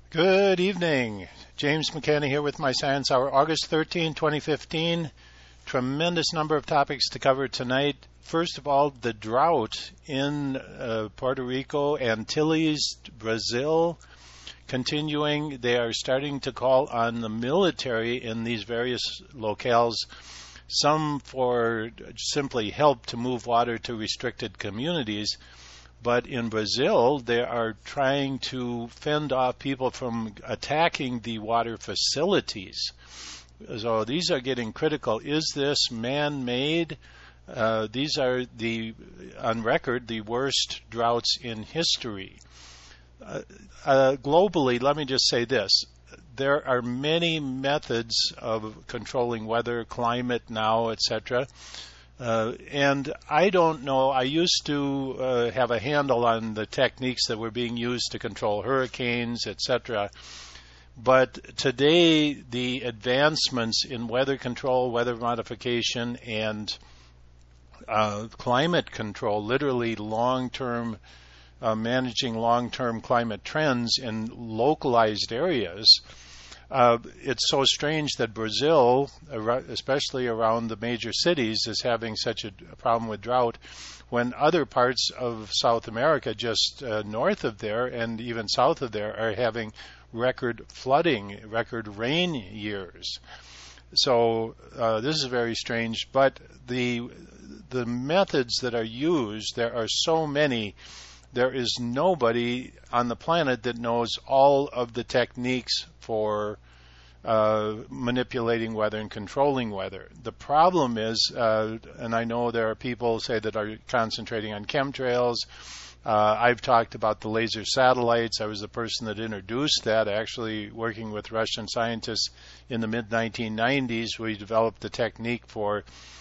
Good evening. James McKenna here with my Science Hour, August 13, 2015. Tremendous number of topics to cover tonight. First of all, the drought in Puerto Rico, Antilles, Brazil, continuing. They are starting to call on the military in these various locales, some for simply help to move water to restricted communities. But in Brazil, they are trying to fend off people from attacking the water facilities. So these are getting critical. Is this man-made? These are on record, the worst droughts in history. Globally, let me just say this. There are many methods of controlling weather, climate now, etc. And I don't know, I used to have a handle on the techniques that were being used to control hurricanes, etc. But today, the advancements in weather control, weather modification, and climate control, literally long-term, managing long-term climate trends in localized areas, it's so strange that Brazil, especially around the major cities, is having such a problem with drought when other parts of South America, just north of there and even south of there, are having record flooding, record rain years. So this is very strange. But the methods that are used, there are so many. There is nobody on the planet that knows all of the techniques for manipulating weather and controlling weather. The problem is, and I know there are people say that are concentrating on chemtrails. I've talked about the laser satellites. I was the person that introduced that, actually working with Russian scientists in the mid-1990s. We developed the technique for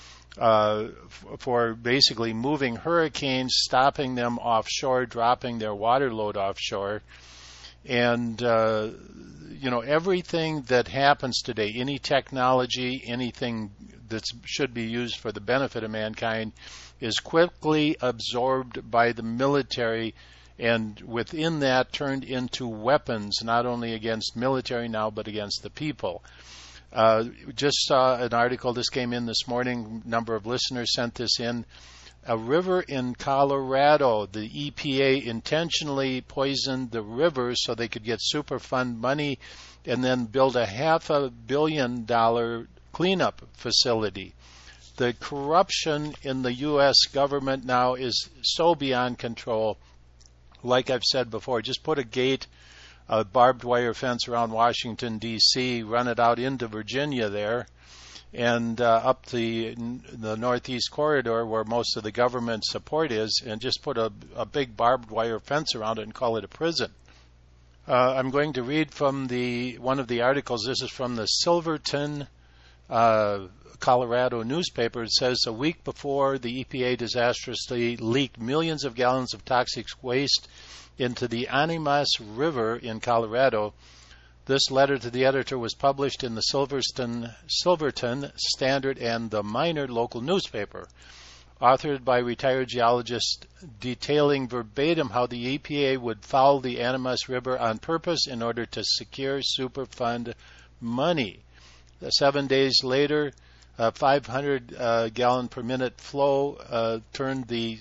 basically moving hurricanes, stopping them offshore, dropping their water load offshore. And, everything that happens today, any technology, anything that should be used for the benefit of mankind, is quickly absorbed by the military and within that turned into weapons, not only against military now, but against the people. Just saw an article, this came in this morning, a number of listeners sent this in. A river in Colorado, the EPA intentionally poisoned the river so they could get Superfund money and then build a $500 million cleanup facility. The corruption in the U.S. government now is so beyond control. Like I've said before, just put a barbed wire fence around Washington, D.C., run it out into Virginia there, and up the Northeast Corridor where most of the government support is, and just put a big barbed wire fence around it and call it a prison. I'm going to read from one of the articles. This is from the Silverton, Colorado newspaper. It says, a week before the EPA disastrously leaked millions of gallons of toxic waste into the Animas River in Colorado, this letter to the editor was published in the Silverton Standard and the Minor local newspaper, authored by retired geologists, detailing verbatim how the EPA would foul the Animas River on purpose in order to secure Superfund money. 7 days later, 500 gallon per minute flow turned the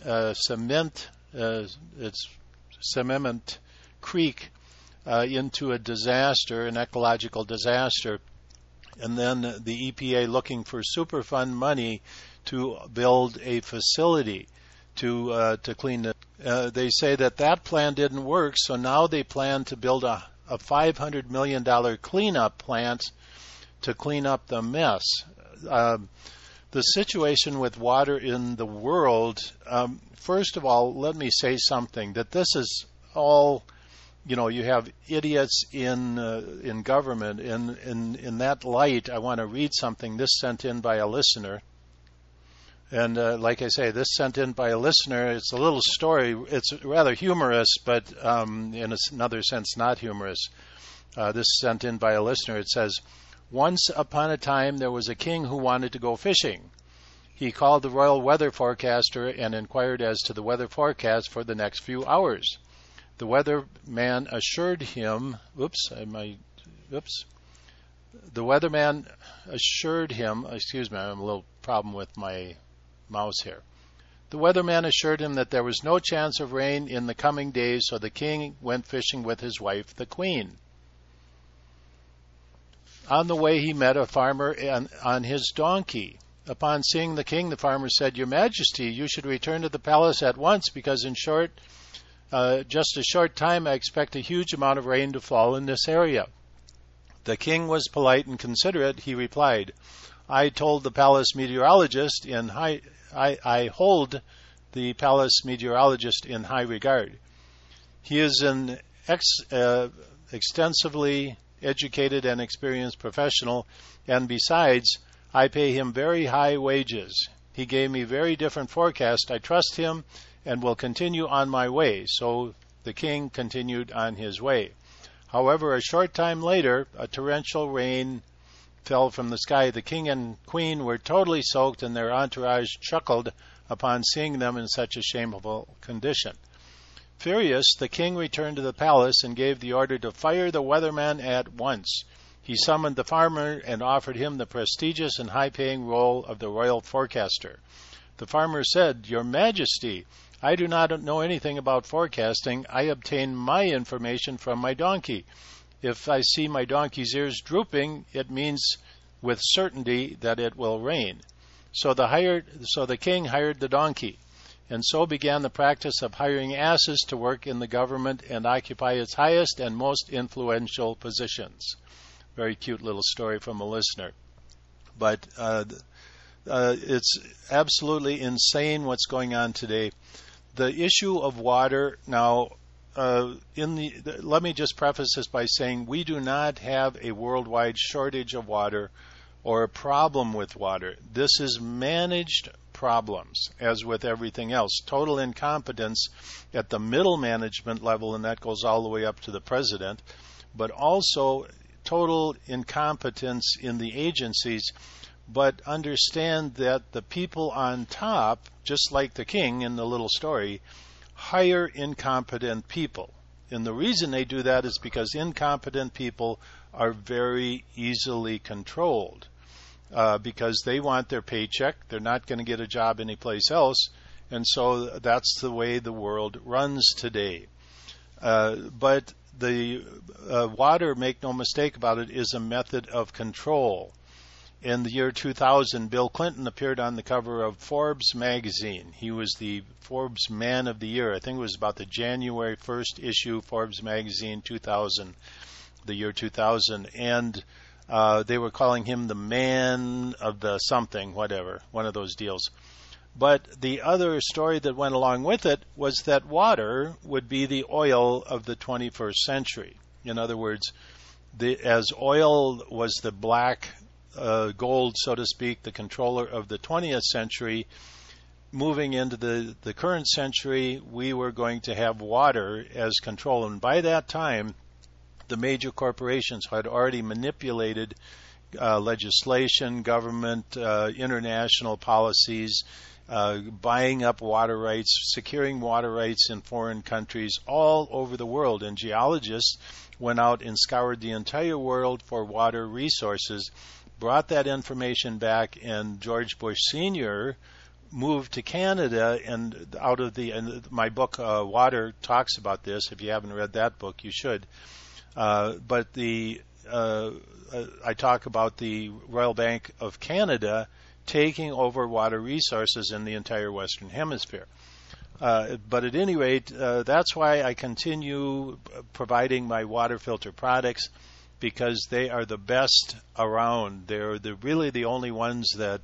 Cement Creek into a disaster, an ecological disaster. And then the EPA looking for Superfund money to build a facility to clean it. They say that plan didn't work, so now they plan to build a $500 million cleanup plant to clean up the mess. The situation with water in the world, first of all, let me say something, that this is all, you have idiots in government. In that light, I want to read something, this sent in by a listener. And like I say, this sent in by a listener. It's a little story. It's rather humorous, but in another sense not humorous. This sent in by a listener. It says, once upon a time there was a king who wanted to go fishing. He called the royal weather forecaster and inquired as to the weather forecast for the next few hours. The weatherman assured him, the weatherman assured him, excuse me, I have a little problem with my mouse here. The weatherman assured him that there was no chance of rain in the coming days, so the king went fishing with his wife, the queen. On the way, he met a farmer on his donkey. Upon seeing the king, the farmer said, "Your Majesty, you should return to the palace at once, because in just a short time, I expect a huge amount of rain to fall in this area." The king was polite and considerate. He replied, I hold the palace meteorologist in high regard. He is an extensively educated and experienced professional, and besides, I pay him very high wages. He gave me very different forecast. I trust him and will continue on my way. So the king continued on his way. However, a short time later, a torrential rain fell from the sky. The king and queen were totally soaked, and their entourage chuckled upon seeing them in such a shameful condition. Furious, the king returned to the palace and gave the order to fire the weatherman at once. He summoned the farmer and offered him the prestigious and high-paying role of the royal forecaster. The farmer said, "Your Majesty, I do not know anything about forecasting. I obtain my information from my donkey. If I see my donkey's ears drooping, it means with certainty that it will rain." So the king hired the donkey, and so began the practice of hiring asses to work in the government and occupy its highest and most influential positions. Very cute little story from a listener. But it's absolutely insane what's going on today. The issue of water now, let me just preface this by saying we do not have a worldwide shortage of water or a problem with water. This is managed problems, as with everything else. Total incompetence at the middle management level, and that goes all the way up to the president, but also total incompetence in the agencies. But understand that the people on top, just like the king in the little story, hire incompetent people. And the reason they do that is because incompetent people are very easily controlled because they want their paycheck. They're not going to get a job anyplace else. And so that's the way the world runs today. But the water, make no mistake about it, is a method of control. In the year 2000, Bill Clinton appeared on the cover of Forbes magazine. He was the Forbes Man of the Year. I think it was about the January 1st issue, Forbes magazine 2000, the year 2000. And they were calling him the man of the something, whatever, one of those deals. But the other story that went along with it was that water would be the oil of the 21st century. In other words, as oil was the black gold, so to speak, the controller of the 20th century, moving into the current century, we were going to have water as control. And by that time, the major corporations had already manipulated legislation, government, international policies, buying up water rights, securing water rights in foreign countries all over the world. And geologists went out and scoured the entire world for water resources, brought that information back, and George Bush Sr. moved to Canada, and my book Water talks about this. If you haven't read that book, you should. But I talk about the Royal Bank of Canada taking over water resources in the entire Western Hemisphere. But at any rate, that's why I continue providing my water filter products, because they are the best around. They're really the only ones that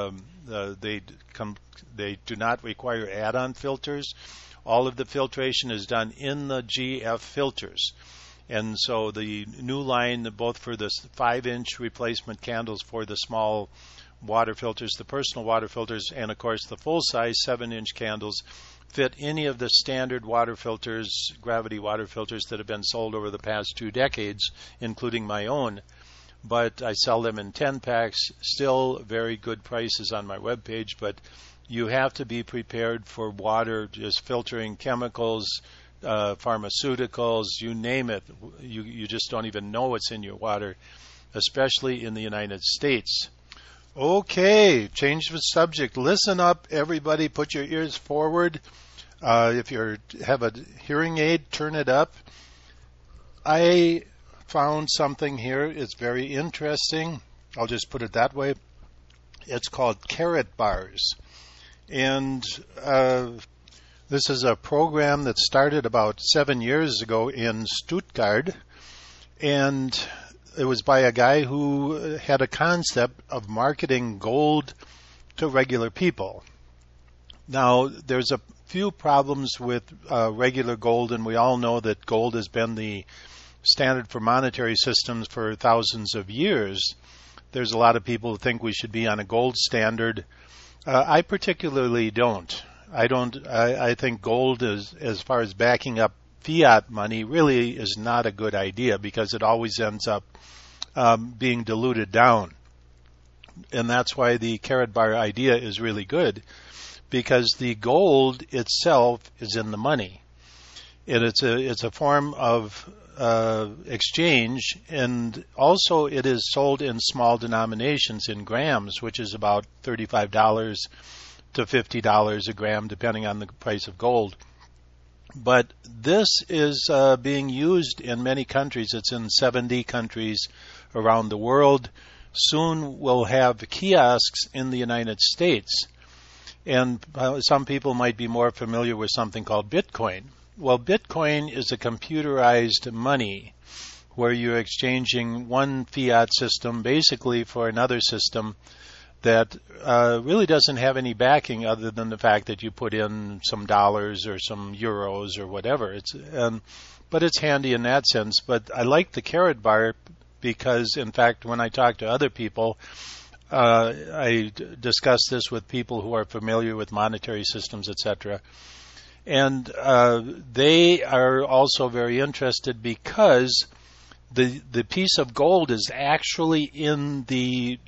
they do not require add-on filters. All of the filtration is done in the GF filters. And so the new line, both for the 5-inch replacement candles for the small water filters, the personal water filters, and of course the full-size 7-inch candles, fit any of the standard water filters, gravity water filters that have been sold over the past 2 decades, including my own. But I sell them in 10 packs, still very good prices on my webpage. But you have to be prepared for water just filtering chemicals, pharmaceuticals, you name it. You just don't even know what's in your water, especially in the United States. Okay, change the subject. Listen up, everybody. Put your ears forward. If you have a hearing aid, turn it up. I found something here. It's very interesting. I'll just put it that way. It's called Karatbars. And this is a program that started about 7 years ago in Stuttgart. And it was by a guy who had a concept of marketing gold to regular people. Now, there's a few problems with regular gold, and we all know that gold has been the standard for monetary systems for thousands of years. There's a lot of people who think we should be on a gold standard. I particularly don't. I think gold is, as far as backing up fiat money, really is not a good idea because it always ends up being diluted down. And that's why the Karatbar idea is really good, because the gold itself is in the money. And it's a form of exchange, and also it is sold in small denominations in grams, which is about $35 to $50 a gram, depending on the price of gold. But this is being used in many countries. It's in 70 countries around the world. Soon we'll have kiosks in the United States. And some people might be more familiar with something called Bitcoin. Well, Bitcoin is a computerized money where you're exchanging one fiat system basically for another system that really doesn't have any backing other than the fact that you put in some dollars or some euros or whatever. But it's handy in that sense. But I like the Karatbar because, in fact, when I talk to other people, I discuss this with people who are familiar with monetary systems, etc. And they are also very interested because the piece of gold is actually in the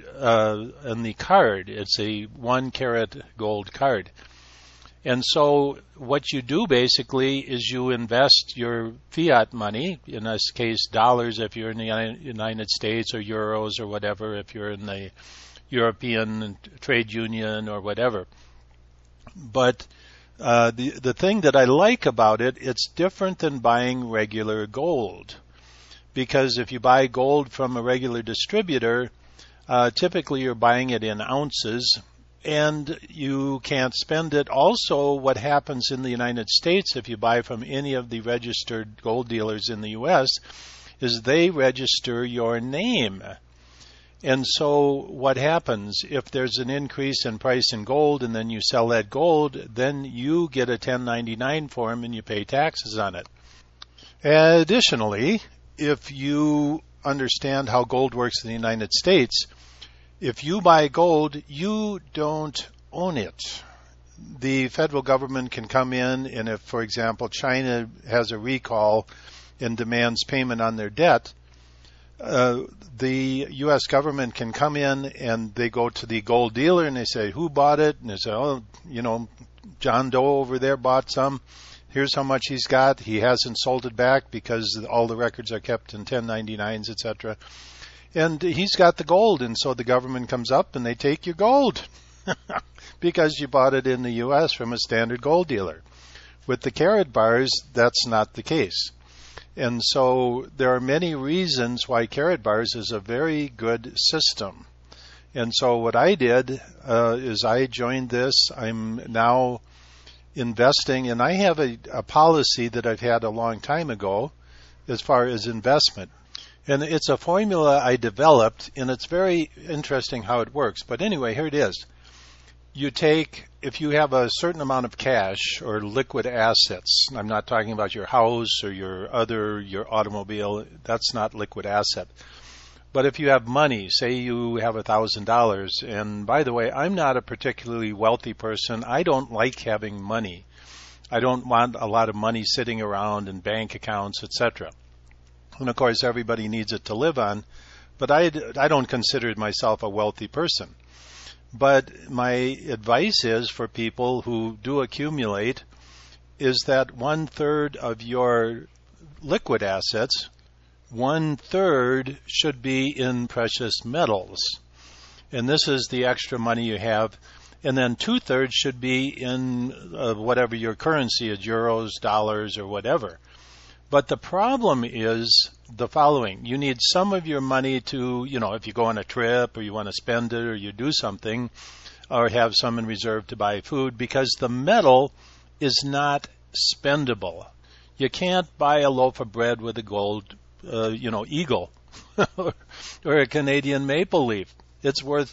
card. It's a 1 karat gold card. And so what you do basically is you invest your fiat money, in this case dollars if you're in the United States, or euros or whatever if you're in the European trade union or whatever. But the thing that I like about it, it's different than buying regular gold. Because if you buy gold from a regular distributor, typically you're buying it in ounces, and you can't spend it. Also, what happens in the United States if you buy from any of the registered gold dealers in the U.S. is they register your name. And so what happens if there's an increase in price in gold and then you sell that gold, then you get a 1099 form and you pay taxes on it. Additionally, if you understand how gold works in the United States, if you buy gold, you don't own it. The federal government can come in, and if, for example, China has a recall and demands payment on their debt, the U.S. government can come in and they go to the gold dealer and they say, who bought it? And they say, oh, John Doe over there bought some. Here's how much he's got. He hasn't sold it back because all the records are kept in 1099s, etc. And he's got the gold, and so the government comes up and they take your gold because you bought it in the U.S. from a standard gold dealer. With the Karatbars, that's not the case. And so there are many reasons why Karatbars is a very good system. And so what I did is I joined this. I'm now investing, and I have a policy that I've had a long time ago as far as investment. And it's a formula I developed, and it's very interesting how it works. But anyway, here it is. You take, if you have a certain amount of cash or liquid assets, I'm not talking about your house or your automobile, that's not liquid asset. But if you have money, say you have $1,000, and by the way, I'm not a particularly wealthy person. I don't like having money. I don't want a lot of money sitting around in bank accounts, etc. And of course, everybody needs it to live on, but I don't consider myself a wealthy person. But my advice is for people who do accumulate is that 1/3 of your liquid assets, 1/3 should be in precious metals. And this is the extra money you have. And then 2/3 should be in whatever your currency is, euros, dollars, or whatever. But the problem is the following. You need some of your money to, if you go on a trip or you want to spend it or you do something, or have some in reserve to buy food, because the metal is not spendable. You can't buy a loaf of bread with a gold, eagle or a Canadian maple leaf. It's worth,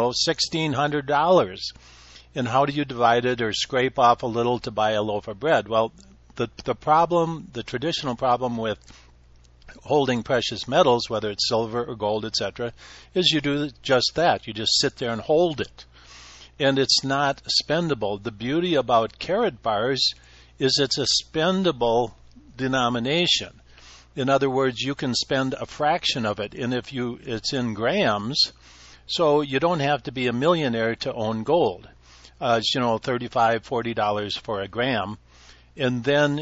$1,600. And how do you divide it or scrape off a little to buy a loaf of bread? Well, the problem, the traditional problem with holding precious metals, whether it's silver or gold, etc., is you do just that. You just sit there and hold it. And it's not spendable. The beauty about Karatbars is it's a spendable denomination. In other words, you can spend a fraction of it, and it's in grams, so you don't have to be a millionaire to own gold. It's, $35, $40 for a gram. And then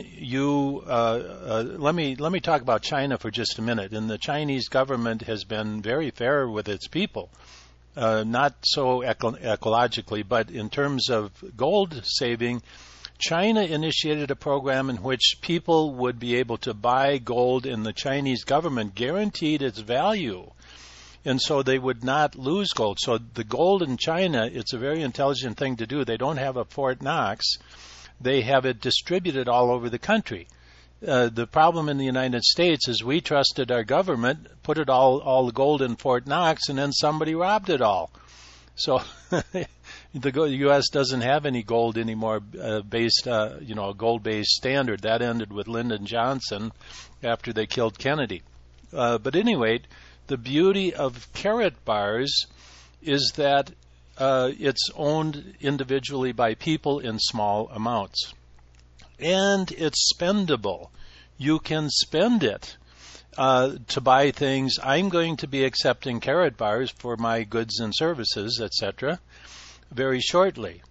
let me talk about China for just a minute. And the Chinese government has been very fair with its people. Not so ecologically, but in terms of gold saving, China initiated a program in which people would be able to buy gold, and the Chinese government guaranteed its value. And so they would not lose gold. So the gold in China, it's a very intelligent thing to do. They don't have a Fort Knox. They have it distributed all over the country. The problem in the United States is we trusted our government, put it all the gold in Fort Knox, and then somebody robbed it all. So the U.S. doesn't have any gold anymore based, a gold-based standard. That ended with Lyndon Johnson after they killed Kennedy. But anyway, the beauty of Karatbars is that it's owned individually by people in small amounts. And it's spendable. You can spend it to buy things. I'm going to be accepting Karatbars for my goods and services, etc., very shortly.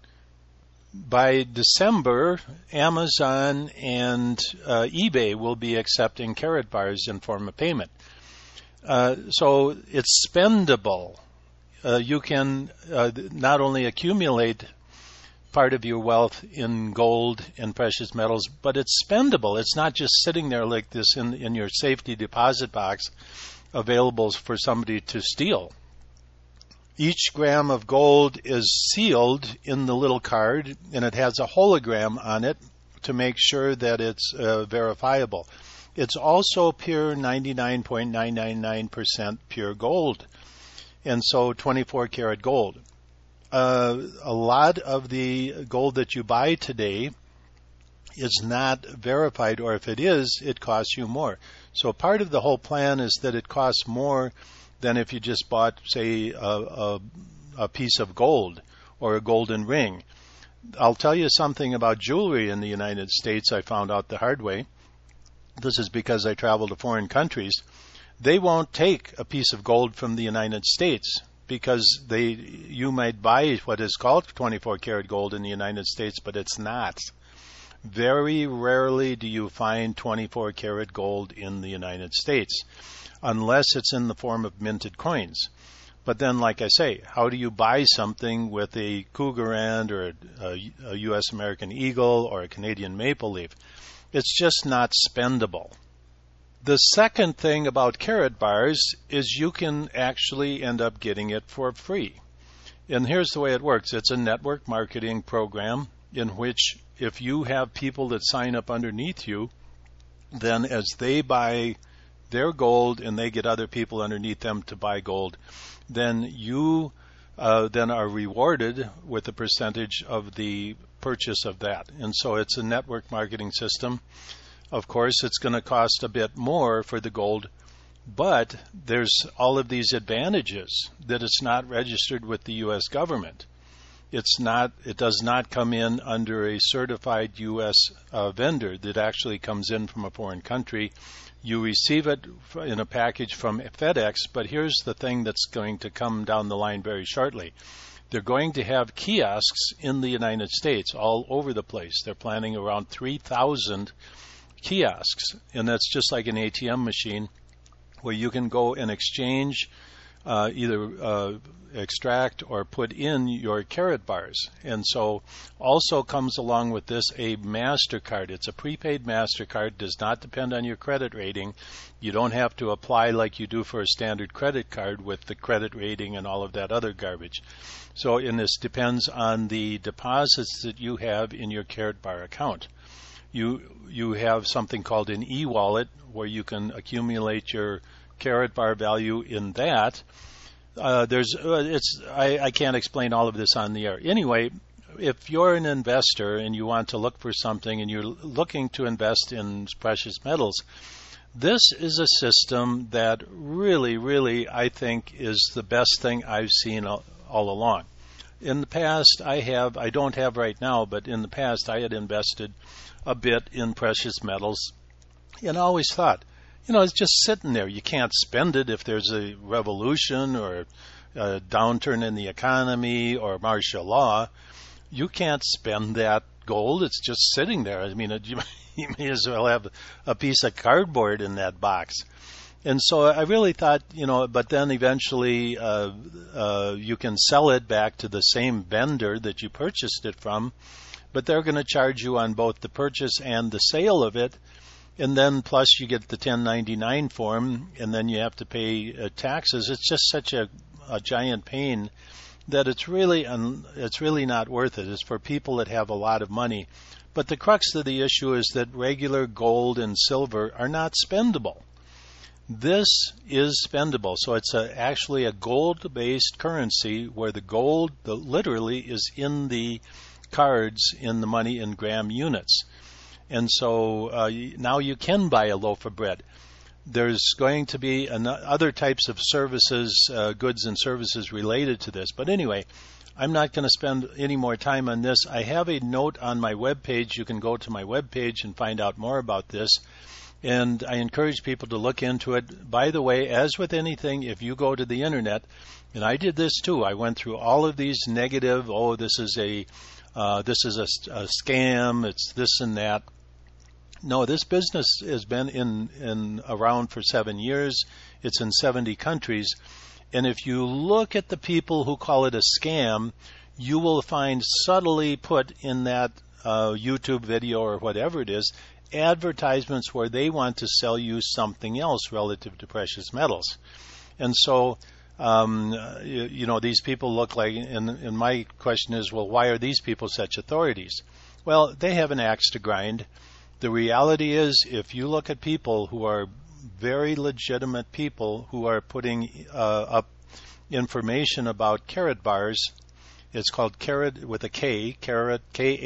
By December, Amazon and eBay will be accepting Karatbars in form of payment. So it's spendable. You can not only accumulate part of your wealth in gold and precious metals, but it's spendable. It's not just sitting there like this in your safety deposit box available for somebody to steal. Each gram of gold is sealed in the little card, and it has a hologram on it to make sure that it's verifiable. It's also pure 99.999% pure gold, and so 24 karat gold. A lot of the gold that you buy today is not verified, or if it is, it costs you more. So part of the whole plan is that it costs more than if you just bought, say, a piece of gold or a golden ring. I'll tell you something about jewelry in the United States I found out the hard way. This is because I travel to foreign countries. They won't take a piece of gold from the United States, because you might buy what is called 24 karat gold in the United States, but it's not. Very rarely do you find 24 karat gold in the United States, unless it's in the form of minted coins. But then, like I say, how do you buy something with a Krugerrand or a U.S. American Eagle or a Canadian maple leaf? It's just not spendable. The second thing about Karatbars is you can actually end up getting it for free. And here's the way it works. It's a network marketing program in which if you have people that sign up underneath you, then as they buy their gold and they get other people underneath them to buy gold, then you then are rewarded with a percentage of the purchase of that. And so it's a network marketing system. Of course, it's going to cost a bit more for the gold, but there's all of these advantages that it's not registered with the U.S. government. It does not come in under a certified U.S. vendor that actually comes in from a foreign country. You receive it in a package from FedEx, but here's the thing that's going to come down the line very shortly. They're going to have kiosks in the United States all over the place. They're planning around 3,000 kiosks, and that's just like an ATM machine where you can go and exchange, either extract or put in your Carrot bars. And so also comes along with this a MasterCard. It's a prepaid MasterCard, does not depend on your credit rating. You don't have to apply like you do for a standard credit card with the credit rating and all of that other garbage. So, and this depends on the deposits that you have in your Carrot bar account. You have something called an e-wallet where you can accumulate your Carrot bar value in that. I can't explain all of this on the air. Anyway, if you're an investor and you want to look for something and you're looking to invest in precious metals, this is a system that really, I think is the best thing I've seen all along. In the past, I don't have right now, but in the past I had invested a bit in precious metals and I always thought, it's just sitting there. You can't spend it if there's a revolution or a downturn in the economy or martial law. You can't spend that gold. It's just sitting there. I mean, you may as well have a piece of cardboard in that box. And so I really thought, but then eventually you can sell it back to the same vendor that you purchased it from, but they're going to charge you on both the purchase and the sale of it. And then plus you get the 1099 form, and then you have to pay taxes. It's just such a giant pain that it's really not worth it. It's for people that have a lot of money. But the crux of the issue is that regular gold and silver are not spendable. This is spendable. So it's actually a gold-based currency where the gold literally is in the cards, in the money in gram units. And so now you can buy a loaf of bread. There's going to be other types of services, goods and services related to this. But anyway, I'm not going to spend any more time on this. I have a note on my webpage. You can go to my webpage and find out more about this. And I encourage people to look into it. By the way, as with anything, if you go to the internet, and I did this too, I went through all of these negative, this is a scam, it's this and that. No, this business has been around for 7 years. It's in 70 countries. And if you look at the people who call it a scam, you will find subtly put in that YouTube video or whatever it is, advertisements where they want to sell you something else relative to precious metals. And so, these people look like, and my question is, well, why are these people such authorities? Well, they have an axe to grind. The reality is, if you look at people who are very legitimate people who are putting up information about Carrot bars, it's called Carrot with a K, Carrot,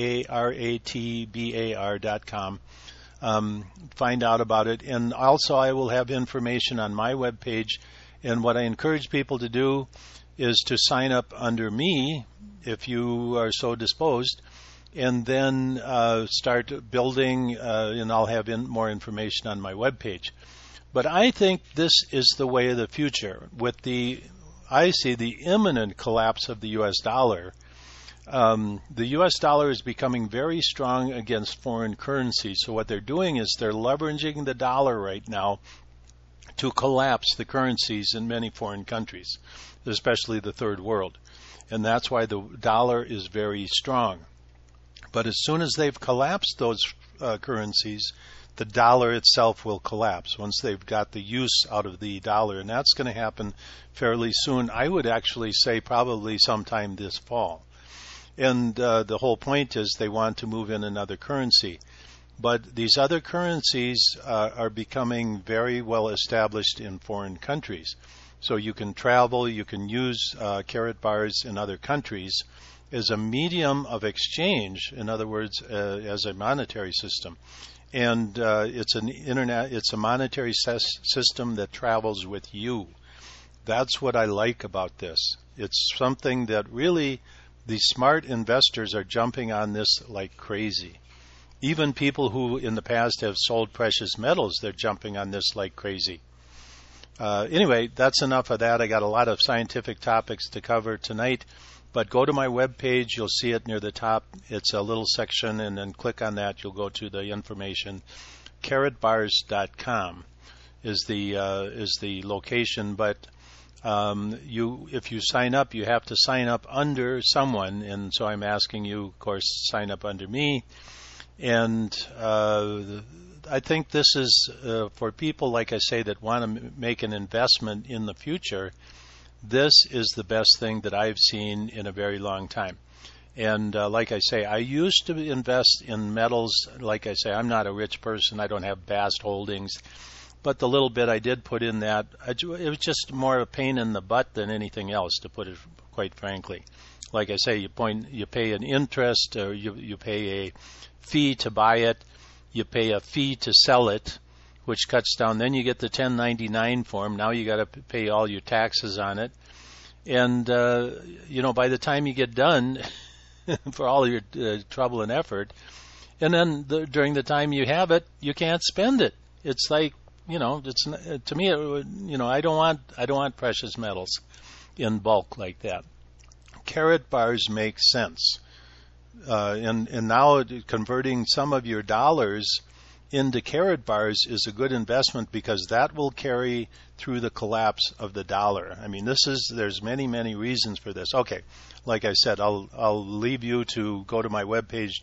KARATBAR.com. Find out about it. And also I will have information on my webpage. And what I encourage people to do is to sign up under me if you are so disposed, and then start building, and I'll have more information on my webpage. But I think this is the way of the future. I see the imminent collapse of the U.S. dollar. The U.S. dollar is becoming very strong against foreign currency. So what they're doing is they're leveraging the dollar right now to collapse the currencies in many foreign countries, especially the third world. And that's why the dollar is very strong. But as soon as they've collapsed those currencies, the dollar itself will collapse once they've got the use out of the dollar. And that's going to happen fairly soon. I would actually say probably sometime this fall. And the whole point is they want to move in another currency. But these other currencies are becoming very well established in foreign countries. So you can travel, you can use Carrot bars in other countries as a medium of exchange, in other words, as a monetary system. And it's a monetary system that travels with you. That's what I like about this. It's something that really the smart investors are jumping on this like crazy. Even people who in the past have sold precious metals, they're jumping on this like crazy. Anyway, that's enough of that. I got a lot of scientific topics to cover tonight. But go to my webpage. You'll see it near the top. It's a little section, and then click on that. You'll go to the information. Karatbars.com is the location. But if you sign up, you have to sign up under someone, and so I'm asking you, of course, sign up under me. And I think this is for people, like I say, that want to make an investment in the future. This is the best thing that I've seen in a very long time. And like I say, I used to invest in metals. Like I say, I'm not a rich person. I don't have vast holdings. But the little bit I did put in that, it was just more a pain in the butt than anything else, to put it quite frankly. Like I say, you pay an interest, or you pay a fee to buy it. You pay a fee to sell it, which cuts down. Then you get the 1099 form. Now you got to pay all your taxes on it. And, by the time you get done for all your trouble and effort, and then during the time you have it, you can't spend it. It's like, it's to me, I don't want precious metals in bulk like that. Karatbars make sense. And now converting some of your dollars into Karatbars is a good investment, because that will carry through the collapse of the dollar. I mean, there's many, many reasons for this. Okay, like I said, I'll leave you to go to my webpage,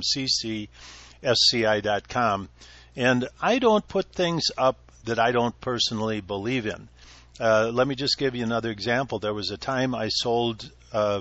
jmccsci.com, and I don't put things up that I don't personally believe in. Let me just give you another example. There was a time I sold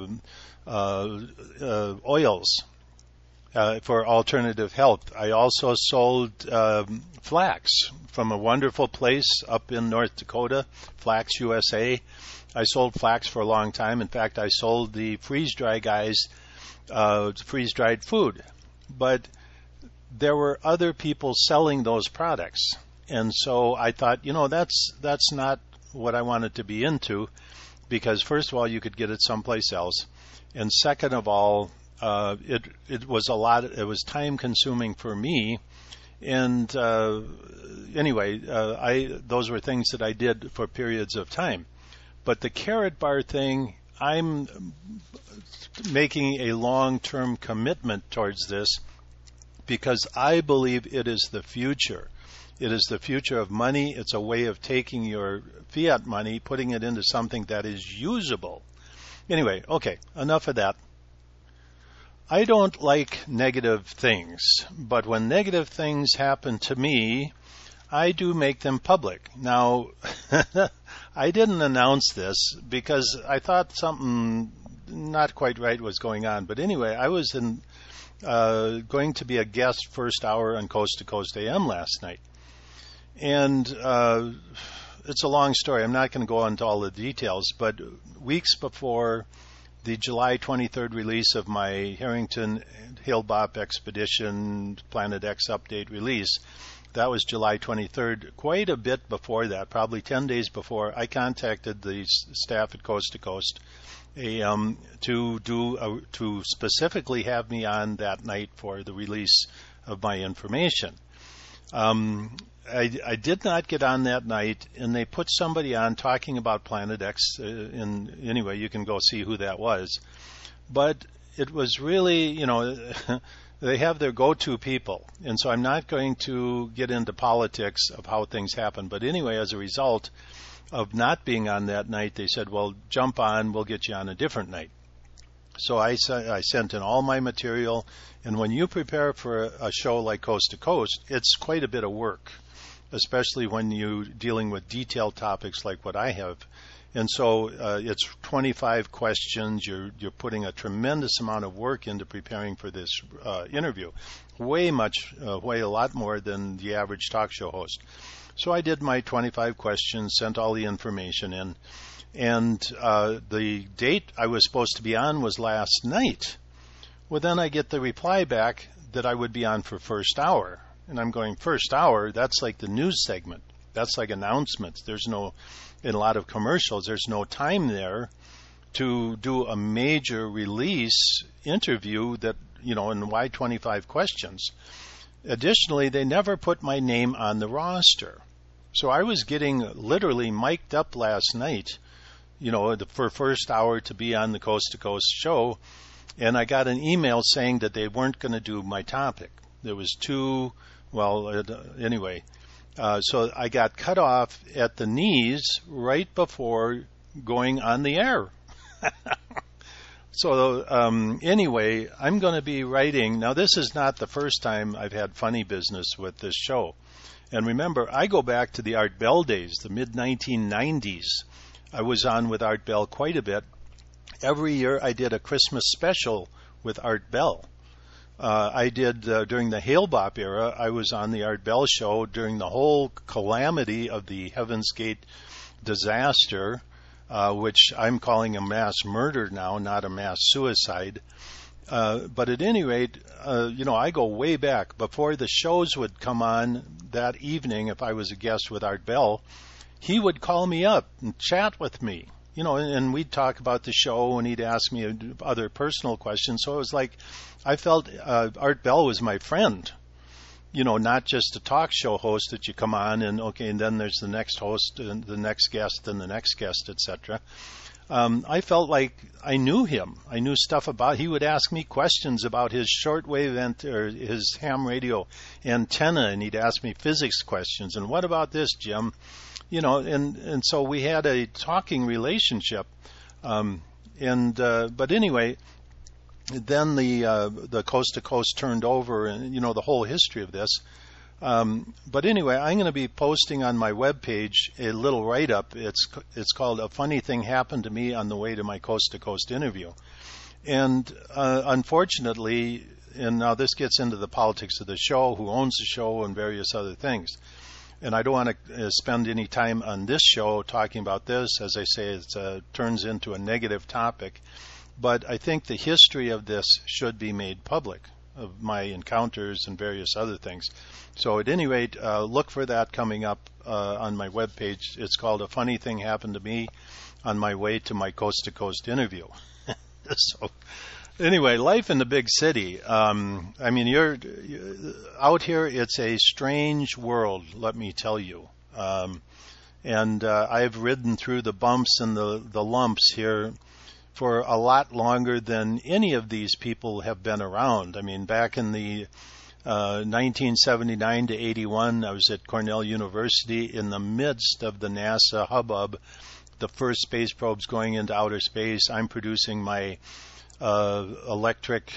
oils for alternative health. I also sold flax from a wonderful place up in North Dakota, Flax USA. I sold flax for a long time. In fact, I sold the freeze-dry guys freeze-dried food. But there were other people selling those products. And so I thought, that's not what I wanted to be into, because first of all, you could get it someplace else. And second of all, it was time consuming for me. And anyway, those were things that I did for periods of time. But the Karatbar thing, I'm making a long-term commitment towards this, because I believe it is the future. It is the future of money. It's a way of taking your fiat money, putting it into something that is usable. Anyway, okay, enough of that. I don't like negative things, but when negative things happen to me, I do make them public. Now, I didn't announce this because I thought something not quite right was going on. But anyway, I was going to be a guest first hour on Coast to Coast AM last night. And it's a long story. I'm not going to go into all the details, but weeks before the July 23rd release of my Harrington Hale-Bopp Expedition Planet X Update release, that was July 23rd. Quite a bit before that, probably 10 days before, I contacted the staff at Coast to Coast AM to specifically have me on that night for the release of my information. I did not get on that night, and they put somebody on talking about Planet X. Anyway, you can go see who that was. But it was really, they have their go-to people. And so I'm not going to get into politics of how things happen. But anyway, as a result of not being on that night, they said, well, jump on, we'll get you on a different night. So I sent in all my material. And when you prepare for a show like Coast to Coast, it's quite a bit of work, especially when you're dealing with detailed topics like what I have. And so it's 25 questions. You're putting a tremendous amount of work into preparing for this interview, way a lot more than the average talk show host. So I did my 25 questions, sent all the information in, and the date I was supposed to be on was last night. Well, then I get the reply back that I would be on for first hour. And I'm going, first hour, that's like the news segment. That's like announcements. In a lot of commercials, there's no time there to do a major release interview that, and why 25 questions. Additionally, they never put my name on the roster. So I was getting literally mic'd up last night for first hour to be on the Coast to Coast show. And I got an email saying that they weren't going to do my topic. There was anyway. So I got cut off at the knees right before going on the air. So anyway, I'm going to be writing. Now, this is not the first time I've had funny business with this show. And remember, I go back to the Art Bell days, the mid-1990s. I was on with Art Bell quite a bit. Every year I did a Christmas special with Art Bell. I did, during the Hale-Bopp era, I was on the Art Bell show during the whole calamity of the Heaven's Gate disaster, which I'm calling a mass murder now, not a mass suicide. But at any rate, I go way back. Before the shows would come on that evening, if I was a guest with Art Bell, he would call me up and chat with me. And we'd talk about the show, and he'd ask me other personal questions. So it was like I felt Art Bell was my friend, not just a talk show host that you come on and then there's the next host and the next guest and the next guest, etc. I felt like I knew him. I knew stuff about. He would ask me questions about his shortwave or his ham radio antenna, and he'd ask me physics questions. And what about this, Jim? And so we had a talking relationship. But anyway, then the Coast to Coast turned over, and the whole history of this. But anyway, I'm going to be posting on my webpage a little write-up. It's called "A Funny Thing Happened to Me on the Way to My Coast to Coast Interview." And unfortunately, and now this gets into the politics of the show, who owns the show, and various other things. And I don't want to spend any time on this show talking about this. As I say, it turns into a negative topic. But I think the history of this should be made public, of my encounters and various other things. So at any rate, look for that coming up on my webpage. It's called "A Funny Thing Happened to Me on My Way to My Coast to Coast Interview." So anyway, life in the big city. You're out here. It's a strange world, let me tell you. And I've ridden through the bumps and the lumps here for a lot longer than any of these people have been around. I mean, back in the 1979 to 81, I was at Cornell University in the midst of the NASA hubbub, the first space probes going into outer space. I'm producing my electric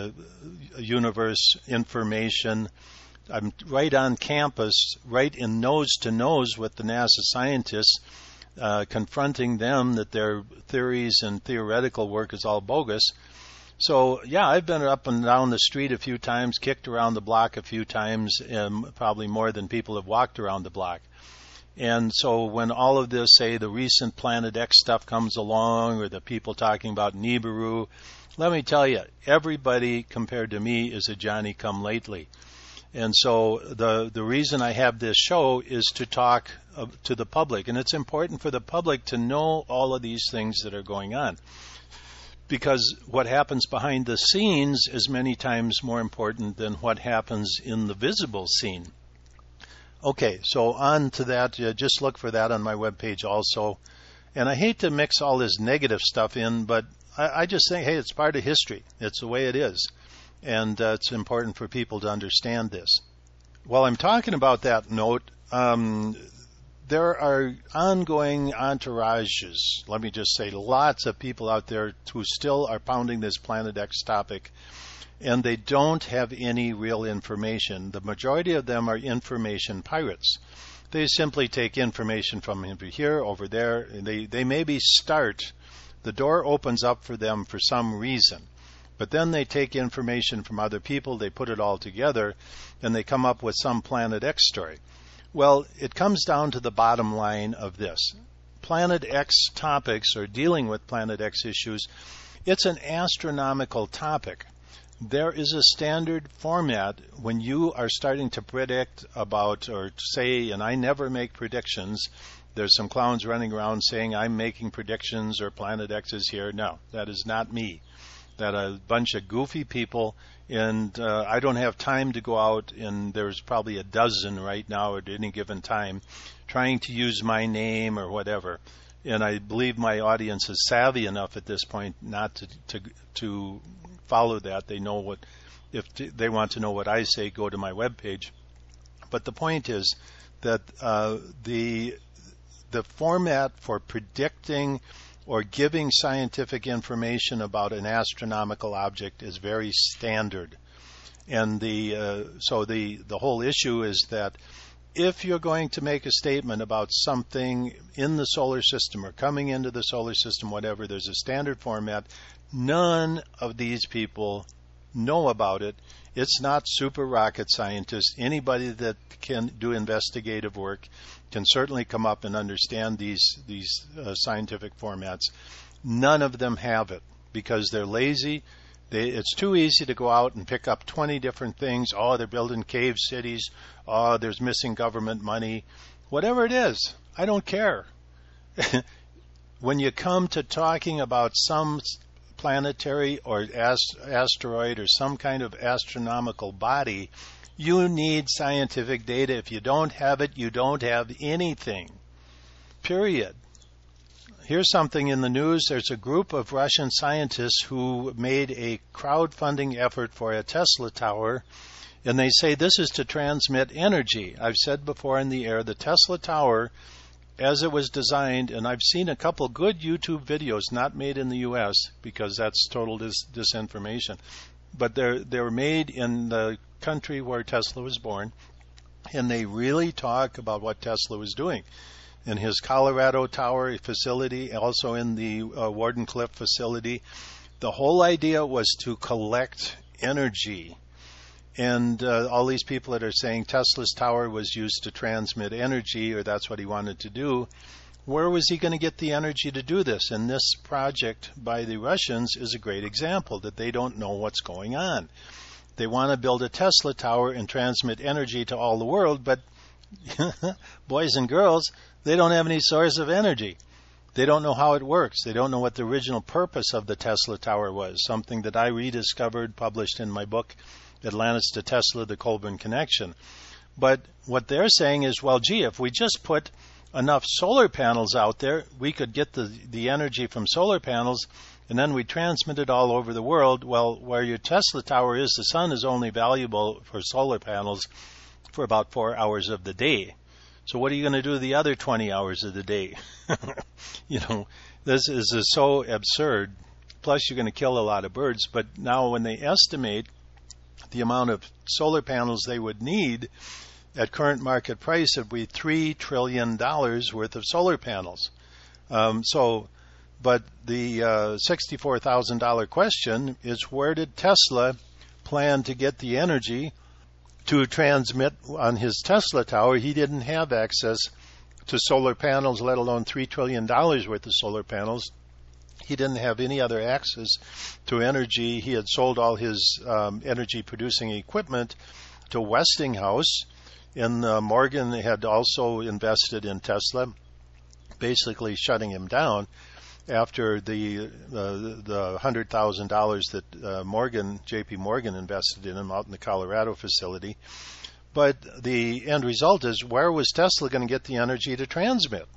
universe information. I'm right on campus, right in nose to nose with the NASA scientists, confronting them that their theories and theoretical work is all bogus. So, yeah, I've been up and down the street a few times, kicked around the block a few times, probably more than people have walked around the block. And so when all of this, say, the recent Planet X stuff comes along, or the people talking about Nibiru, let me tell you, everybody compared to me is a Johnny-come-lately. And so the reason I have this show is to talk to the public. And it's important for the public to know all of these things that are going on. Because what happens behind the scenes is many times more important than what happens in the visible scene. Okay, so on to that. Just look for that on my webpage also. And I hate to mix all this negative stuff in, but I just think, hey, it's part of history. It's the way it is. And it's important for people to understand this. While I'm talking about that note, there are ongoing entourages, let me just say, lots of people out there who still are pounding this Planet X topic, and they don't have any real information. The majority of them are information pirates. They simply take information from here, over there. They maybe start, the door opens up for them for some reason, but then they take information from other people, they put it all together, and they come up with some Planet X story. Well, it comes down to the bottom line of this. Planet X topics, or dealing with Planet X issues, it's an astronomical topic. There is a standard format when you are starting to predict about, or say, and I never make predictions. There's some clowns running around saying I'm making predictions or Planet X is here. No, that is not me. That a bunch of goofy people, and I don't have time to go out, and there's probably a dozen right now at any given time trying to use my name or whatever. and I believe my audience is savvy enough at this point not to follow that. They know what, if they want to know what I say, go to my webpage. But the point is that the format for predicting or giving scientific information about an astronomical object is very standard. And so the whole issue is that if you're going to make a statement about something in the solar system or coming into the solar system, whatever, there's a standard format. None of these people know about it. It's not super rocket scientists. Anybody that can do investigative work can certainly come up and understand these scientific formats. None of them have it because they're lazy. It's too easy to go out and pick up 20 different things. Oh, they're building cave cities. Oh, there's missing government money. Whatever it is, I don't care. When you come to talking about some planetary or asteroid or some kind of astronomical body, you need scientific data. If you don't have it, you don't have anything. Period. Here's something in the news. There's a group of Russian scientists who made a crowdfunding effort for a Tesla tower, and they say this is to transmit energy. I've said before in the air, the Tesla tower, as it was designed, and I've seen a couple good YouTube videos not made in the U.S. because that's total disinformation, but they were made in the country where Tesla was born, and they really talk about what Tesla was doing. In his Colorado Tower facility, also in the Wardenclyffe facility, the whole idea was to collect energy. And all these people that are saying Tesla's tower was used to transmit energy, or that's what he wanted to do, where was he going to get the energy to do this? And this project by the Russians is a great example that they don't know what's going on. They want to build a Tesla tower and transmit energy to all the world, but boys and girls, they don't have any source of energy. They don't know how it works. They don't know what the original purpose of the Tesla tower was, something that I rediscovered, published in my book, Atlantis to Tesla, The Colburn Connection. But what they're saying is, well, gee, if we just put enough solar panels out there, we could get the energy from solar panels, and then we transmit it all over the world. Well, where your Tesla tower is, the sun is only valuable for solar panels for about 4 hours of the day. So what are you going to do the other 20 hours of the day? This is so absurd. Plus, you're going to kill a lot of birds. But now when they estimate the amount of solar panels they would need at current market price, it would be $3 trillion worth of solar panels. But the $64,000 question is, where did Tesla plan to get the energy to transmit on his Tesla tower? He didn't have access to solar panels, let alone $3 trillion worth of solar panels. He didn't have any other access to energy. He had sold all his energy-producing equipment to Westinghouse, and Morgan had also invested in Tesla, basically shutting him down after the $100,000 that J.P. Morgan invested in him out in the Colorado facility. But the end result is, where was Tesla going to get the energy to transmit?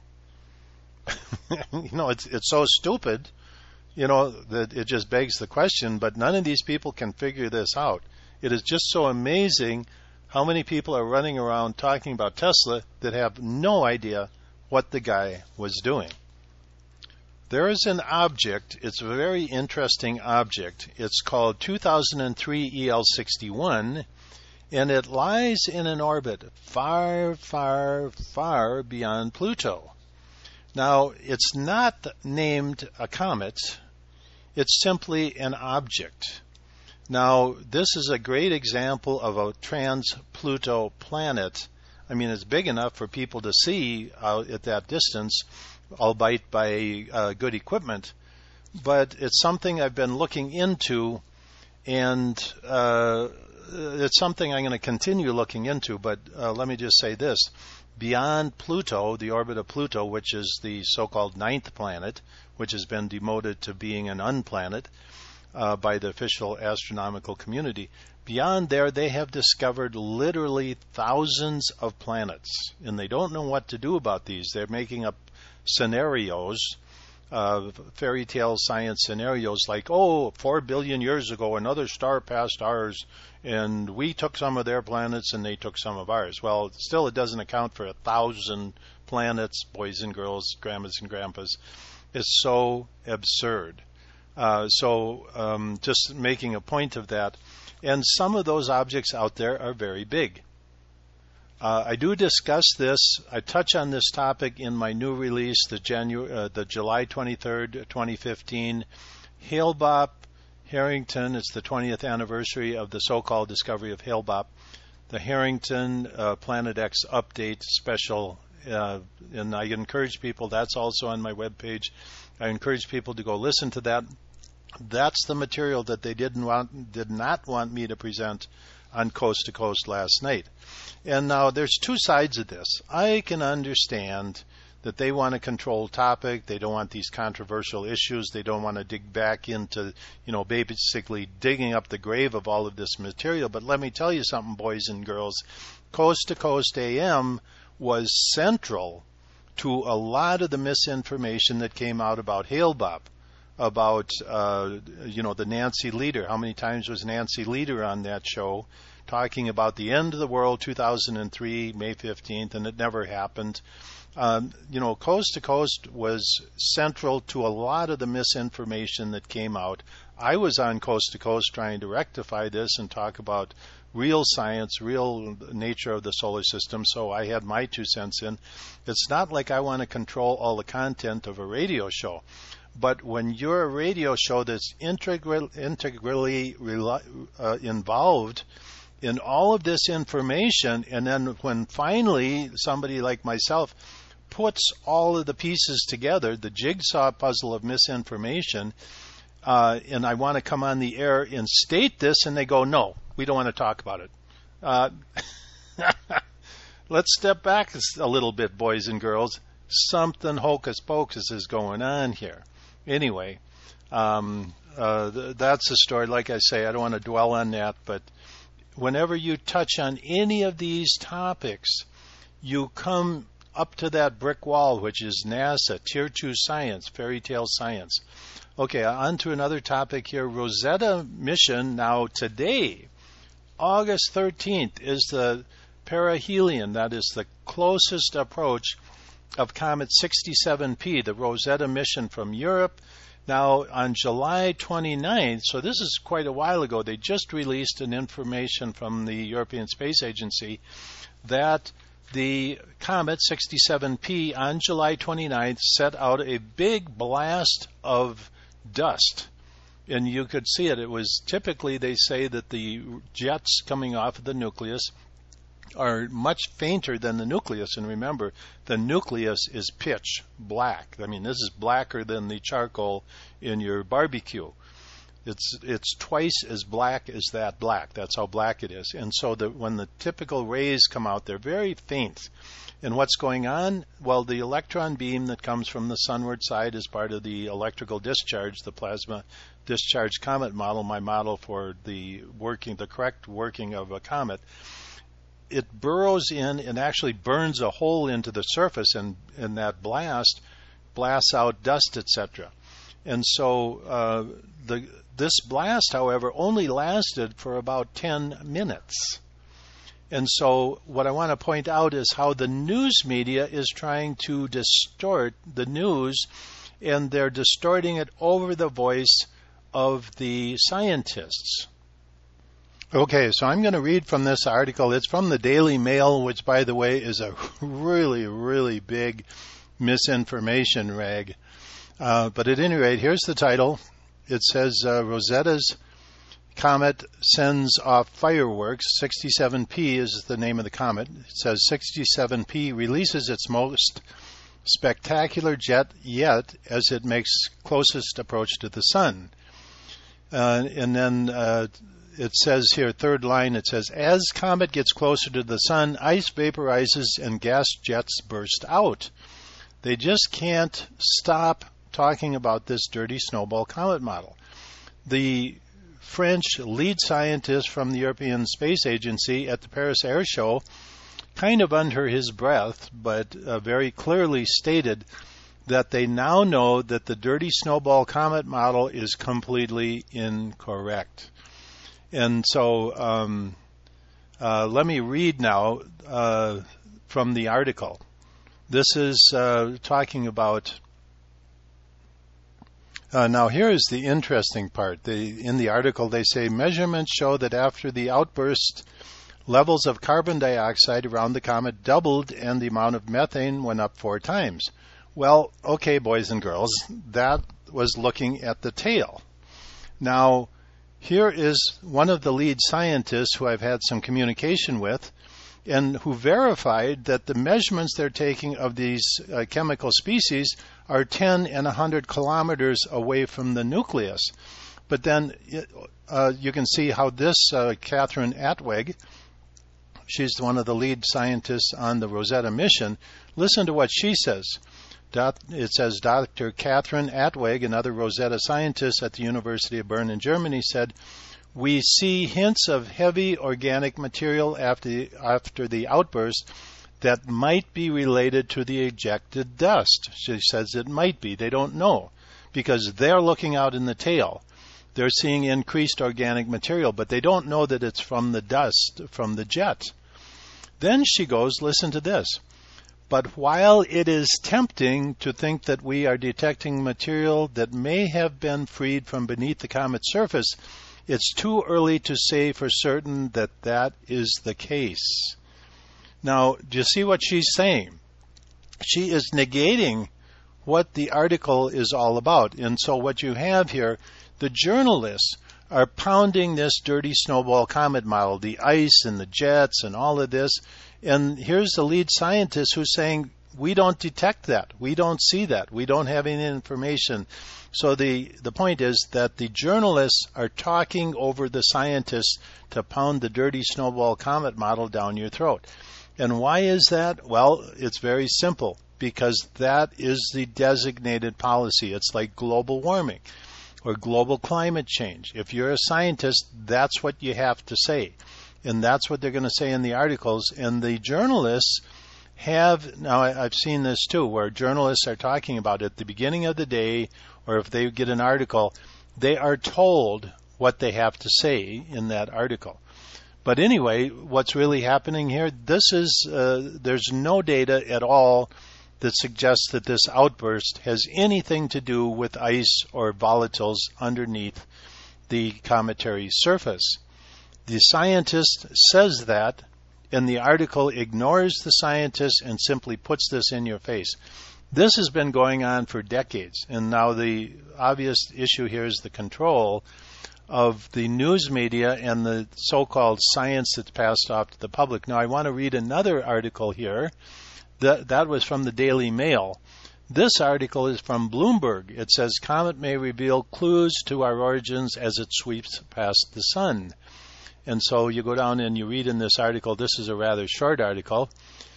It's so stupid, that it just begs the question, but none of these people can figure this out. It is just so amazing how many people are running around talking about Tesla that have no idea what the guy was doing. There is an object, it's a very interesting object. It's called 2003 EL61, and it lies in an orbit far, far, far beyond Pluto. Now, it's not named a comet, it's simply an object. Now, this is a great example of a trans-Pluto planet. I mean, it's big enough for people to see out at that distance, albeit by good equipment, but it's something I've been looking into, and it's something I'm going to continue looking into, but let me just say this. Beyond Pluto, the orbit of Pluto, which is the so-called ninth planet, which has been demoted to being an unplanet, by the official astronomical community. Beyond there, they have discovered literally thousands of planets, and they don't know what to do about these. They're making up scenarios, fairy tale science scenarios like, 4 billion years ago, another star passed ours, and we took some of their planets and they took some of ours. Well, still it doesn't account for 1,000 planets, boys and girls, grandmas and grandpas. It's so absurd. Just making a point of that. And some of those objects out there are very big. I do discuss this. I touch on this topic in my new release, the July 23rd, 2015, Hale-Bopp, Harrington. It's the 20th anniversary of the so-called discovery of Hale-Bopp. The Harrington Planet X update special. And I encourage people, that's also on my webpage. I encourage people to go listen to that. That's the material that they did not want me to present on Coast to Coast last night. And now there's two sides of this. I can understand that they want a controlled topic. They don't want these controversial issues. They don't want to dig back into, basically digging up the grave of all of this material. But let me tell you something, boys and girls. Coast to Coast AM was central to a lot of the misinformation that came out about Hale-Bopp, about, the Nancy Lieder. How many times was Nancy Lieder on that show talking about the end of the world, 2003, May 15th, and it never happened. Coast to Coast was central to a lot of the misinformation that came out. I was on Coast to Coast trying to rectify this and talk about real science, real nature of the solar system, so I had my 2 cents in. It's not like I want to control all the content of a radio show. But when you're a radio show that's integrally involved in all of this information, and then when finally somebody like myself puts all of the pieces together, the jigsaw puzzle of misinformation, and I want to come on the air and state this, and they go, no, we don't want to talk about it. Let's step back a little bit, boys and girls. Something hocus pocus is going on here. Anyway, that's the story. Like I say, I don't want to dwell on that, but whenever you touch on any of these topics, you come up to that brick wall, which is NASA, Tier 2 science, fairy tale science. Okay, on to another topic here. Rosetta mission, now today, August 13th, is the perihelion, that is the closest approach of Comet 67P, the Rosetta mission from Europe. Now, on July 29th, so this is quite a while ago, they just released an information from the European Space Agency that the Comet 67P on July 29th set out a big blast of dust. And you could see it. It was typically, they say that the jets coming off of the nucleus are much fainter than the nucleus. And remember, the nucleus is pitch black. I mean, this is blacker than the charcoal in your barbecue. It's twice as black as that black. That's how black it is. And so when the typical rays come out, they're very faint. And what's going on? Well, the electron beam that comes from the sunward side is part of the electrical discharge, the plasma discharge comet model, my model for the correct working of a comet. It burrows in and actually burns a hole into the surface, and that blasts out dust, etc. And so this blast, however, only lasted for about 10 minutes. And so what I want to point out is how the news media is trying to distort the news, and they're distorting it over the voice of the scientists. Okay, so I'm going to read from this article. It's from the Daily Mail, which, by the way, is a really, really big misinformation rag. But at any rate, here's the title. It says, Rosetta's comet sends off fireworks. 67P is the name of the comet. It says 67P releases its most spectacular jet yet as it makes closest approach to the sun. And then it says here, third line, it says, as comet gets closer to the sun, ice vaporizes and gas jets burst out. They just can't stop talking about this dirty snowball comet model. the French lead scientist from the European Space Agency at the Paris Air Show, kind of under his breath, but very clearly stated that they now know that the dirty snowball comet model is completely incorrect. And so let me read now from the article. This is talking about... now here is the interesting part. In the article they say, measurements show that after the outburst, levels of carbon dioxide around the comet doubled and the amount of methane went up 4 times. Well, okay, boys and girls, that was looking at the tail. Now, here is one of the lead scientists who I've had some communication with and who verified that the measurements they're taking of these chemical species are 10 and 100 kilometers away from the nucleus. But then you can see how this Catherine Attwig, she's one of the lead scientists on the Rosetta mission, listen to what she says. It says, Dr. Catherine Attwig, another Rosetta scientist at the University of Bern in Germany, said, we see hints of heavy organic material after the outburst that might be related to the ejected dust. She says it might be. They don't know because they're looking out in the tail. They're seeing increased organic material, but they don't know that it's from the dust, from the jet. Then she goes, listen to this. But while it is tempting to think that we are detecting material that may have been freed from beneath the comet's surface, it's too early to say for certain that that is the case. Now, do you see what she's saying? She is negating what the article is all about. And so what you have here, the journalists are pounding this dirty snowball comet model, the ice and the jets and all of this. And here's the lead scientist who's saying, we don't detect that. We don't see that. We don't have any information. So the point is that the journalists are talking over the scientists to pound the dirty snowball comet model down your throat. And why is that? Well, it's very simple, because that is the designated policy. It's like global warming or global climate change. If you're a scientist, that's what you have to say. And that's what they're going to say in the articles. And the journalists have, now I've seen this too, where journalists are talking about it at the beginning of the day, or if they get an article, they are told what they have to say in that article. But anyway, what's really happening here, this is, there's no data at all that suggests that this outburst has anything to do with ice or volatiles underneath the cometary surface. The scientist says that, and the article ignores the scientist and simply puts this in your face. This has been going on for decades, and now the obvious issue here is the control of the news media and the so-called science that's passed off to the public. Now, I want to read another article here. That was from the Daily Mail. This article is from Bloomberg. It says, comet may reveal clues to our origins as it sweeps past the sun. And so you go down and you read in this article, this is a rather short article,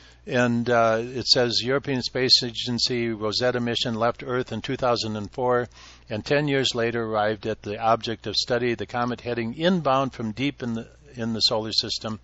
and it says European Space Agency Rosetta mission left Earth in 2004 and 10 years later arrived at the object of study, the comet heading inbound from deep in the solar system.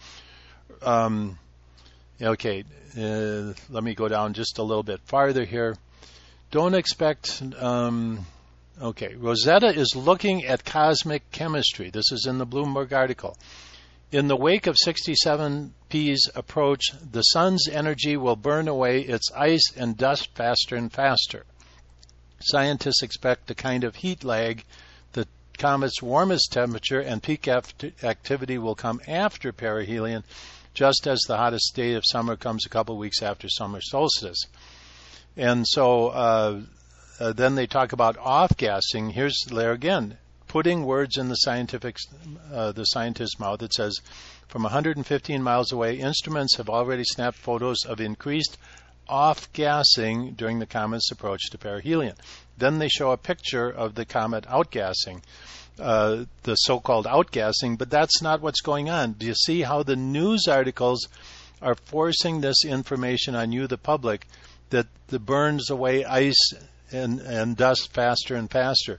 Let me go down just a little bit farther here. Don't expect... Rosetta is looking at cosmic chemistry. This is in the Bloomberg article. In the wake of 67P's approach, the sun's energy will burn away its ice and dust faster and faster. Scientists expect a kind of heat lag. The comet's warmest temperature and peak activity will come after perihelion, just as the hottest day of summer comes a couple of weeks after summer solstice. And so... then they talk about off-gassing. Here's there again, putting words in the scientist's mouth. It says, from 115 miles away, instruments have already snapped photos of increased off-gassing during the comet's approach to perihelion. Then they show a picture of the comet outgassing, the so-called outgassing, but that's not what's going on. Do you see how the news articles are forcing this information on you, the public, that the burns away ice and dust faster and faster?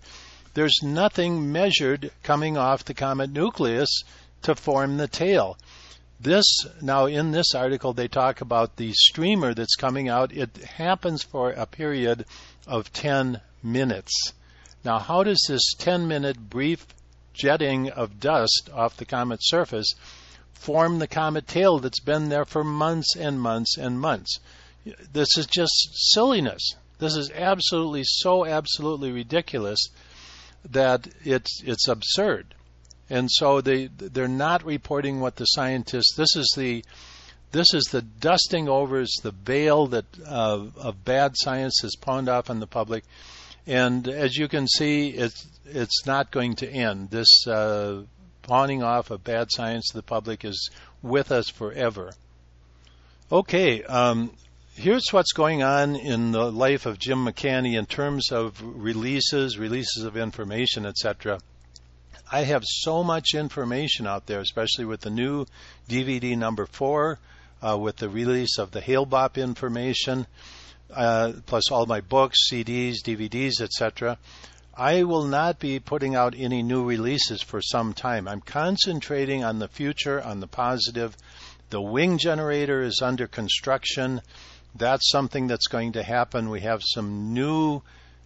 there's nothing measured coming off the comet nucleus to form the tail. Now in this article, they talk about the streamer that's coming out. It happens for a period of 10 minutes. Now, how does this 10-minute brief jetting of dust off the comet's surface form the comet tail that's been there for months and months and months? This is just silliness. This is absolutely ridiculous that it's absurd. And so they're not reporting what the scientists. This is the dusting over, is the veil that of bad science is pawned off on the public. And as you can see, it's not going to end. This pawning off of bad science to the public is with us forever. Okay, here's what's going on in the life of Jim McCanny in terms of releases of information, etc. I have so much information out there, especially with the new DVD number 4, with the release of the Hale-Bopp information, plus all my books, CDs, DVDs, etc. I will not be putting out any new releases for some time. I'm concentrating on the future, on the positive. The wing generator is under construction. That's something that's going to happen. We have some new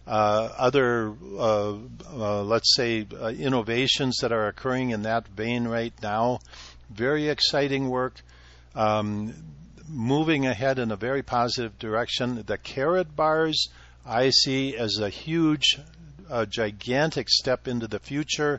innovations that are occurring in that vein right now. Very exciting work, moving ahead in a very positive direction. The carrot bars I see as a huge, gigantic step into the future.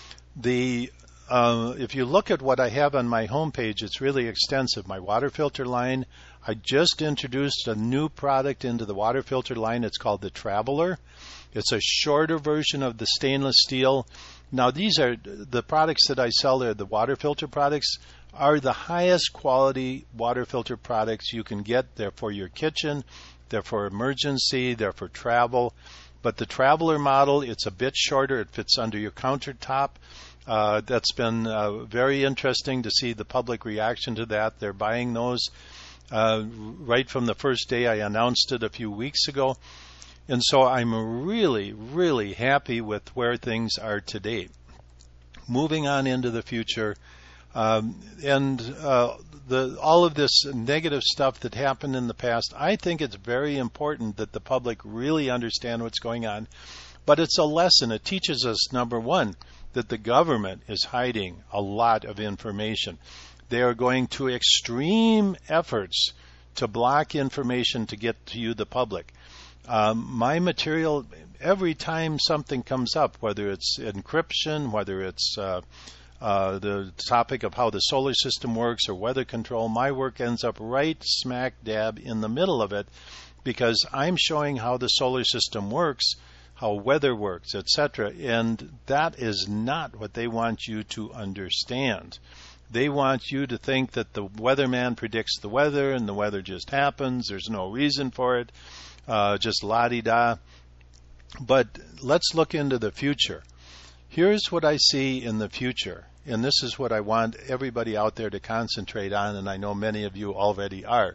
If you look at what I have on my homepage, it's really extensive. My water filter line, I just introduced a new product into the water filter line. It's called the Traveler. It's a shorter version of the stainless steel. Now, these are the products that I sell. They're the water filter products, are the highest quality water filter products you can get. They're for your kitchen. They're for emergency. They're for travel. But the Traveler model, it's a bit shorter. It fits under your countertop. That's been very interesting to see the public reaction to that. They're buying those right from the first day I announced it a few weeks ago. And so I'm really happy with where things are today. Moving on into the future, all of this negative stuff that happened in the past, I think it's very important that the public really understand what's going on. But it's a lesson. It teaches us, number one, that the government is hiding a lot of information. They are going to extreme efforts to block information to get to you, the public. My material, every time something comes up, whether it's encryption, whether it's the topic of how the solar system works or weather control, my work ends up right smack dab in the middle of it, because I'm showing how the solar system works, how weather works, etc. And that is not what they want you to understand. They want you to think that the weatherman predicts the weather and the weather just happens. There's no reason for it, just la-di-da. But let's look into the future. Here's what I see in the future, and this is what I want everybody out there to concentrate on, and I know many of you already are.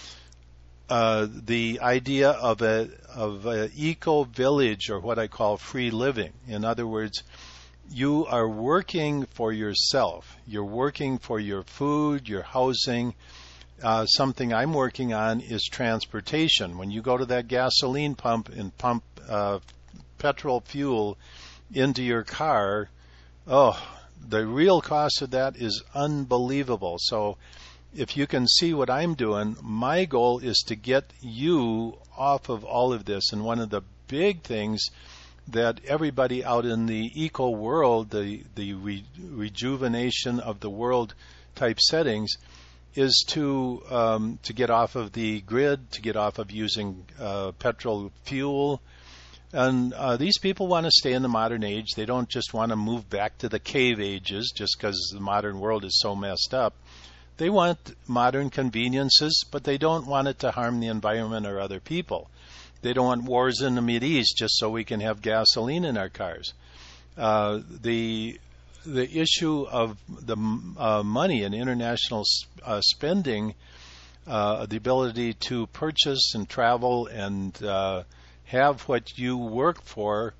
The idea of a eco-village, or what I call free living. In other words, you are working for yourself. You're working for your food, your housing. Something I'm working on is transportation. When you go to that gasoline pump and pump petrol fuel into your car, the real cost of that is unbelievable. So if you can see what I'm doing, my goal is to get you off of all of this. And one of the big things that everybody out in the eco world, the rejuvenation of the world type settings, is to get off of the grid, to get off of using petrol fuel. And these people want to stay in the modern age. They don't just want to move back to the cave ages just because the modern world is so messed up. They want modern conveniences, but they don't want it to harm the environment or other people. They don't want wars in the Mideast just so we can have gasoline in our cars. The issue of the money and international spending, the ability to purchase and travel and have what you work for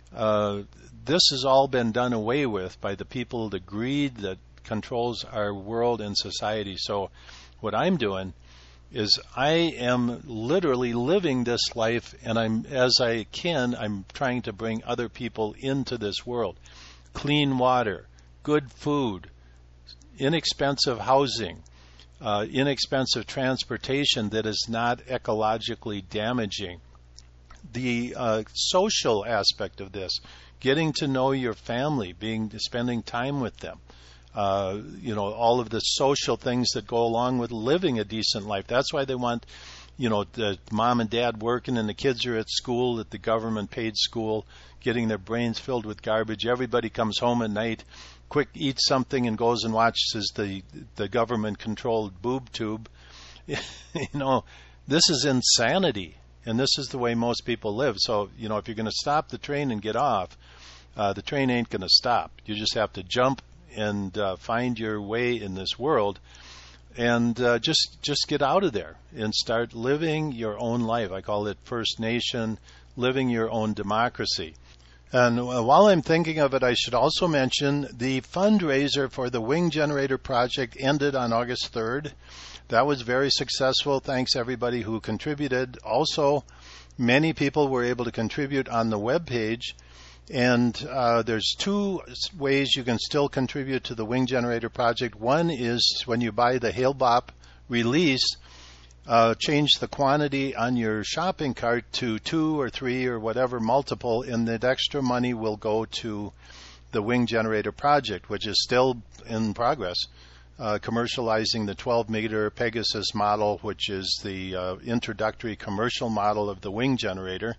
This has all been done away with by the people, the greed that controls our world and society. So what I'm doing is I am literally living this life, and I'm trying to bring other people into this world. Clean water, good food, inexpensive housing, inexpensive transportation that is not ecologically damaging. The social aspect of this, getting to know your family, spending time with them, all of the social things that go along with living a decent life. That's why they want, the mom and dad working and the kids are at school, at the government paid school, getting their brains filled with garbage. Everybody comes home at night, quick eats something and goes and watches the government controlled boob tube. This is insanity. And this is the way most people live. So, if you're going to stop the train and get off, the train ain't going to stop. You just have to jump and find your way in this world, and just get out of there and start living your own life. I call it First Nation, living your own democracy. And while I'm thinking of it, I should also mention the fundraiser for the Wing Generator Project ended on August 3rd. That was very successful. Thanks everybody who contributed. Also, many people were able to contribute on the web page. And there's two ways you can still contribute to the Wing Generator Project. One is when you buy the Hale-Bopp release, change the quantity on your shopping cart to 2 or 3 or whatever multiple, and that extra money will go to the Wing Generator Project, which is still in progress. Commercializing the 12-meter Pegasus model, which is the introductory commercial model of the wing generator.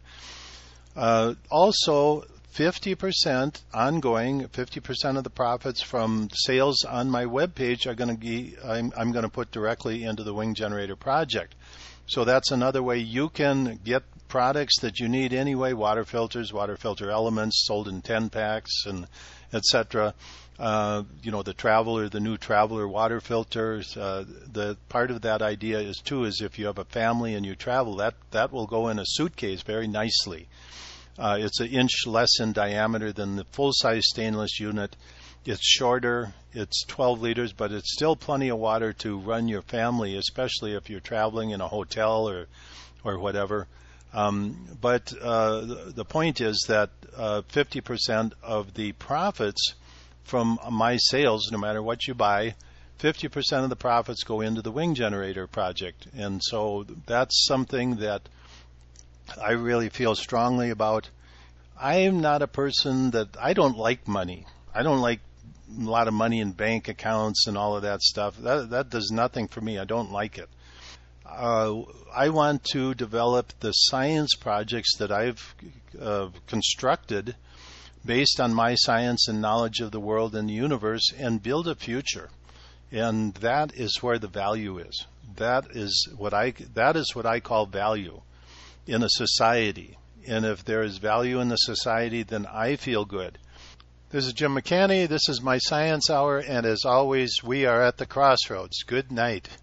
Also, 50% ongoing, 50% of the profits from sales on my webpage are going to be, I'm going to put directly into the Wing Generator Project. So that's another way you can get products that you need anyway, water filters, water filter elements sold in 10 packs, and etc. The new Traveler water filters. The part of that idea is if you have a family and you travel, that will go in a suitcase very nicely. It's an inch less in diameter than the full-size stainless unit. It's shorter. It's 12 liters, but it's still plenty of water to run your family, especially if you're traveling in a hotel or whatever. But the point is that 50% of the profits from my sales, no matter what you buy, 50% of the profits go into the Wing Generator Project. And so that's something that I really feel strongly about. I'm not a person I don't like money. I don't like a lot of money in bank accounts and all of that stuff. That does nothing for me. I don't like it. I want to develop the science projects that I've constructed based on my science and knowledge of the world and the universe and build a future. And that is where the value is. That is what I call value in a society. And if there is value in the society, then I feel good. This is Jim McCanny. This is my Science Hour. And as always, we are at the crossroads. Good night.